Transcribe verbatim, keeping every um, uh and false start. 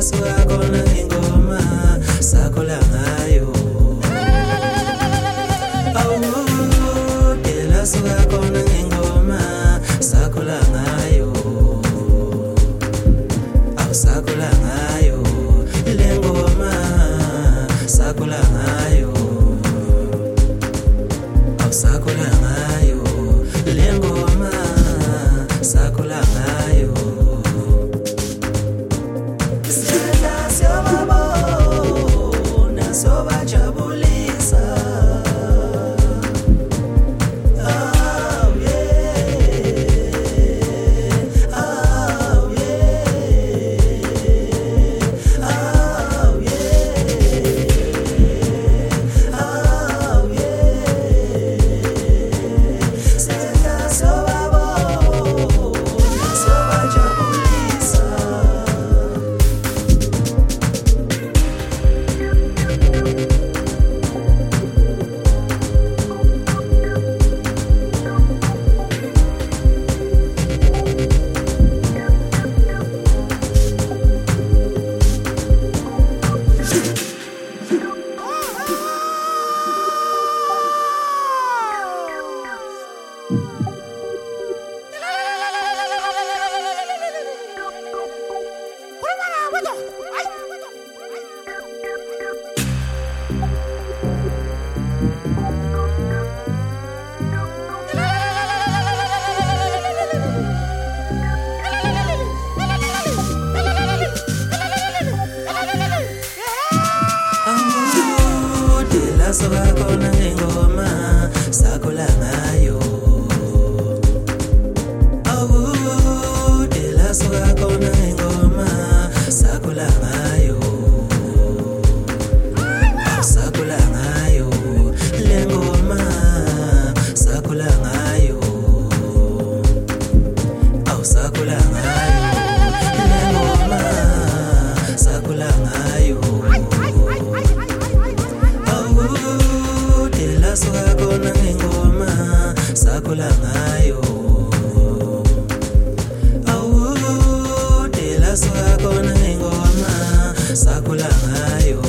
suka khona ngengoma sakhula ngayo. Awu dela suka khona ngengoma sakhula ngayo. Awu sakhula ngayo le ngoma sakhula ngayo. Awu sakhula ngayo le ngoma sakhula ngayo. Sobajabulisa. Oh yeah, oh yeah, oh yeah, oh yeah. Senta sobabo, sobajabulisa. Suka khona ngengoma sakhula ngayo. Awu dela suka khona ngengoma sakhula ngayo. Sakhula ngayo le ngoma sakhula ngayo. Awu sakhula ngayo le ngoma sakhula ngayo. Suka khona ngengoma sakhula ngayo. Awu dela suka khona ngengoma sakhula ngayo.